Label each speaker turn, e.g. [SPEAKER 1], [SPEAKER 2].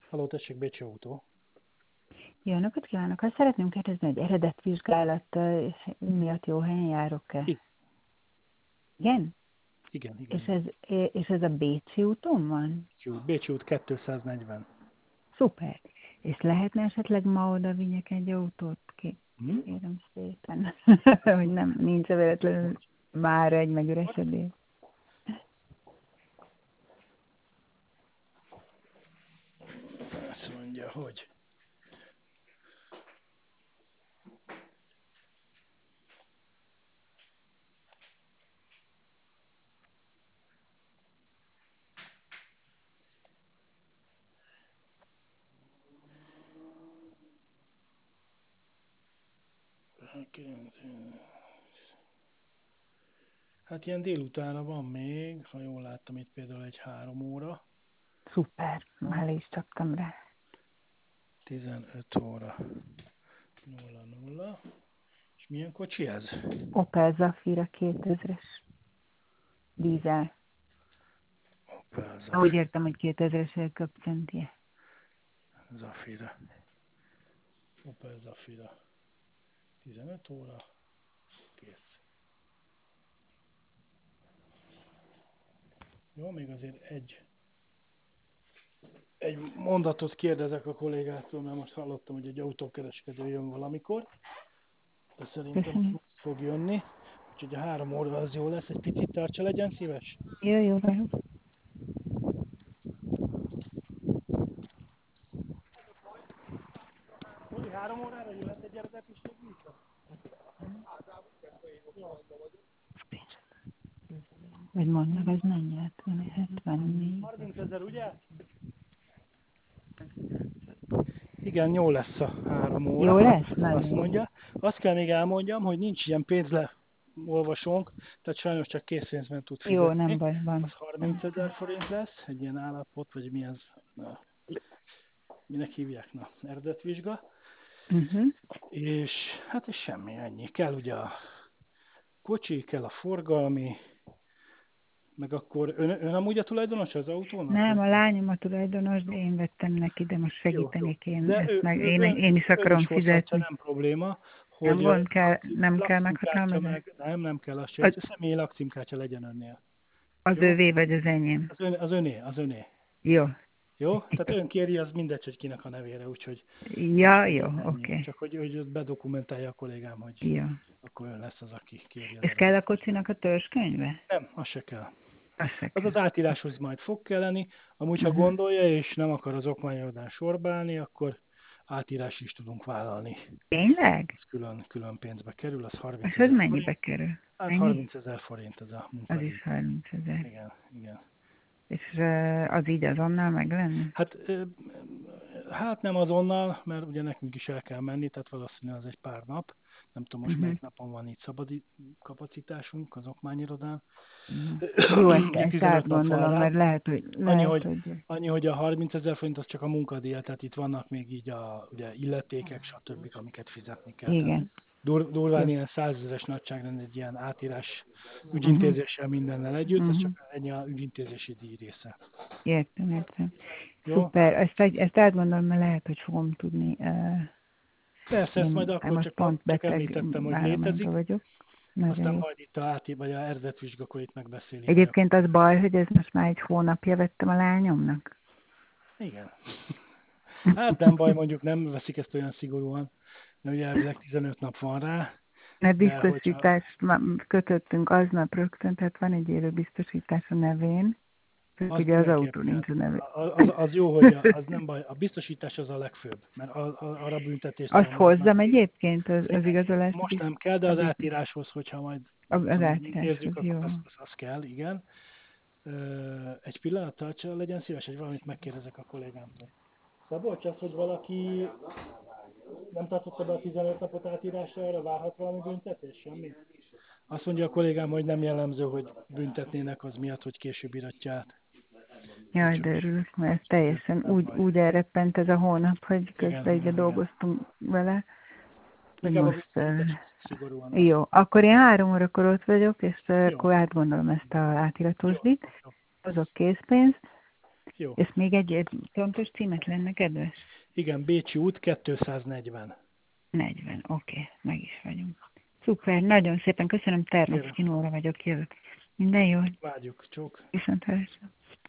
[SPEAKER 1] Halló, tessék, Bécsi autó.
[SPEAKER 2] Jó napot kívánok! Azt szeretném kérdezni, hogy eredetvizsgálat miatt jó helyen járok-e? Igen?
[SPEAKER 1] Igen.
[SPEAKER 2] És ez a Bécsi úton van?
[SPEAKER 1] Bécsi út 240.
[SPEAKER 2] Szuper! És lehetne esetleg ma oda vigyek egy autót?
[SPEAKER 1] Hm?
[SPEAKER 2] Kérem szépen, hogy nem, nincs véletlenül már egy megüresedés.
[SPEAKER 1] Azt mondja, hogy... Hát ilyen délutánra van még, ha jól láttam itt például egy 3 óra.
[SPEAKER 2] Szuper, már le is csaptam rá.
[SPEAKER 1] 15 óra 00. És milyen kocsi ez?
[SPEAKER 2] Opel Zafira 2000-es. Dízel.
[SPEAKER 1] Opel
[SPEAKER 2] Úgy értem, hogy 2000-es köpcentje.
[SPEAKER 1] Zafira. Opel Zafira. 15 óra. Kész. Jó, még azért egy mondatot kérdezek a kollégától, mert most hallottam, hogy egy autókereskedő jön valamikor, de szerintem
[SPEAKER 2] Köszönöm.
[SPEAKER 1] most fog jönni, úgyhogy a 3 óra az jó lesz, egy picit tartsa, legyen szíves.
[SPEAKER 2] Jó, vagyok.
[SPEAKER 1] Hogy 3 órára jöhet egy eredetiség vissza?
[SPEAKER 2] Vagy mondnak, ez mennyi? 74.
[SPEAKER 1] 30 000, ugye? Igen, jó lesz a 3 óra,
[SPEAKER 2] Jó lesz?
[SPEAKER 1] azt
[SPEAKER 2] Nagyon.
[SPEAKER 1] mondja. Azt kell még elmondjam, hogy nincs ilyen pénzleolvasónk, tehát sajnos csak készpénzben tud
[SPEAKER 2] Jó, nem
[SPEAKER 1] fizetni.
[SPEAKER 2] baj, van.
[SPEAKER 1] Az 30 000 forint lesz, egy ilyen állapot, vagy mi ez? Na, minek hívják? Na, eredetvizsga. És hát ez semmi, ennyi. Kell ugye a kocsi, kell a forgalmi, meg akkor ön amúgy a tulajdonos az autónak?
[SPEAKER 2] Nem,
[SPEAKER 1] Vagy?
[SPEAKER 2] a lányom a tulajdonos, de én vettem neki, de most
[SPEAKER 1] Jó.
[SPEAKER 2] segítenék én
[SPEAKER 1] De
[SPEAKER 2] ezt meg. Én is
[SPEAKER 1] ön is
[SPEAKER 2] akarom
[SPEAKER 1] hozhatja,
[SPEAKER 2] fizetni.
[SPEAKER 1] nem probléma,
[SPEAKER 2] Nem
[SPEAKER 1] hogy
[SPEAKER 2] gond, nem kell
[SPEAKER 1] lakcímkártya
[SPEAKER 2] meghatalmazni?
[SPEAKER 1] meg, nem kell azt csinálni, hogy a személyi lakcímkártya legyen önnél.
[SPEAKER 2] Az
[SPEAKER 1] Jó?
[SPEAKER 2] övé vagy az enyém?
[SPEAKER 1] Az öné.
[SPEAKER 2] Jó.
[SPEAKER 1] Jó? Tehát ön kéri, az mindegy, hogy kinek a nevére, úgyhogy
[SPEAKER 2] Ja, jó,
[SPEAKER 1] ennyi.
[SPEAKER 2] oké.
[SPEAKER 1] Csak hogy bedokumentálja a kollégám, hogy
[SPEAKER 2] Jó.
[SPEAKER 1] akkor ön lesz az, aki kéri az
[SPEAKER 2] És kell a
[SPEAKER 1] eredet.
[SPEAKER 2] kocsinak a törzskönyve?
[SPEAKER 1] Nem, az se kell.
[SPEAKER 2] Az se
[SPEAKER 1] Az
[SPEAKER 2] kell.
[SPEAKER 1] az átíráshoz majd fog kelleni, amúgy ha
[SPEAKER 2] Uh-huh.
[SPEAKER 1] gondolja, és nem akar az okmányirodán sorbálni, akkor átírás is tudunk vállalni.
[SPEAKER 2] Tényleg?
[SPEAKER 1] Ez külön pénzbe kerül, az 30
[SPEAKER 2] És az
[SPEAKER 1] 000
[SPEAKER 2] mennyibe
[SPEAKER 1] forint.
[SPEAKER 2] kerül?
[SPEAKER 1] Hát
[SPEAKER 2] Ennyi?
[SPEAKER 1] 30 000 forint ez a
[SPEAKER 2] Az
[SPEAKER 1] munkadíj.
[SPEAKER 2] is 30 000.
[SPEAKER 1] Igen.
[SPEAKER 2] És az így azonnal meg lenne?
[SPEAKER 1] Hát nem azonnal, mert ugye nekünk is el kell menni, tehát valószínűleg az egy pár nap. Nem tudom most melyik napon van itt szabadi kapacitásunk az okmányirodán.
[SPEAKER 2] Jó,
[SPEAKER 1] Még
[SPEAKER 2] ezt
[SPEAKER 1] 15 nap van
[SPEAKER 2] átgondolom,
[SPEAKER 1] rá.
[SPEAKER 2] mert lehet,
[SPEAKER 1] Annyi,
[SPEAKER 2] hogy...
[SPEAKER 1] hogy a 30 000 forint az csak a munkadíja, tehát itt vannak még így ugye illetékek, stb., amiket fizetni kell. Tehát
[SPEAKER 2] Igen.
[SPEAKER 1] durván
[SPEAKER 2] Jó.
[SPEAKER 1] ilyen 100 000-es nagyságrend egy ilyen átírás
[SPEAKER 2] Uh-huh.
[SPEAKER 1] ügyintézéssel mindennel együtt, ez csak ennyi a ügyintézési díj része.
[SPEAKER 2] Értem.
[SPEAKER 1] Jó?
[SPEAKER 2] Szuper. Ezt átgondolom, mert lehet, hogy fogom tudni.
[SPEAKER 1] Persze, ezt majd
[SPEAKER 2] Én
[SPEAKER 1] akkor
[SPEAKER 2] most pont
[SPEAKER 1] csak
[SPEAKER 2] beteg
[SPEAKER 1] említettem, hogy
[SPEAKER 2] állományban
[SPEAKER 1] létezik,
[SPEAKER 2] vagyok. Nagyon
[SPEAKER 1] aztán
[SPEAKER 2] jó.
[SPEAKER 1] majd itt vagy a eredetvizsgakor itt megbeszéli majd.
[SPEAKER 2] Egyébként az baj, hogy ez most már egy hónapja vettem a lányomnak.
[SPEAKER 1] Igen. Hát nem baj, mondjuk nem veszik ezt olyan szigorúan, mert ugye elvileg 15 nap van rá,
[SPEAKER 2] Mert
[SPEAKER 1] de hogyha...
[SPEAKER 2] biztosítást kötöttünk aznap rögtön, tehát van egy élő biztosítás a nevén. Csak
[SPEAKER 1] Azt
[SPEAKER 2] ugye az autó
[SPEAKER 1] mindenképpen.
[SPEAKER 2] nincs a nevén.
[SPEAKER 1] Az jó, hogy az nem baj. A biztosítás az a legfőbb, mert arra
[SPEAKER 2] Azt
[SPEAKER 1] büntetéstelen lehet.
[SPEAKER 2] hozzam egyébként, az igazolási
[SPEAKER 1] Most nem kell, de az átíráshoz, hogyha majd
[SPEAKER 2] az
[SPEAKER 1] intézzük,
[SPEAKER 2] átíráshoz, jó.
[SPEAKER 1] akkor az kell, igen. Egy pillanat, tartsa, legyen szíves, hogy valamit megkérdezek a kollégámtól. Szabolcs, az, hogy valaki nem tartotta be a 15 napot átírásra, arra várhat valami büntetés? Semmi? Azt mondja a kollégám, hogy nem jellemző, hogy büntetnének az miatt, hogy később iratja át.
[SPEAKER 2] Jaj, de örülök, mert teljesen úgy elreppent ez a hónap, hogy közben ide dolgoztunk vele.
[SPEAKER 1] Inkább a
[SPEAKER 2] Most,
[SPEAKER 1] biztosítás szigorúan.
[SPEAKER 2] jó, akkor én 3 órakor ott vagyok, és
[SPEAKER 1] Jó.
[SPEAKER 2] akkor átgondolom ezt a átiratosdit, azok készpénz,
[SPEAKER 1] Jó.
[SPEAKER 2] Ez még egy pontos címet lenne kedves?
[SPEAKER 1] Igen, Bécsi út 240.
[SPEAKER 2] 40, oké, meg is vagyunk. Szuper, nagyon szépen köszönöm, Ternoszkinóra vagyok, jövök. Minden jó,
[SPEAKER 1] Várjuk, csók.
[SPEAKER 2] viszont hallásra.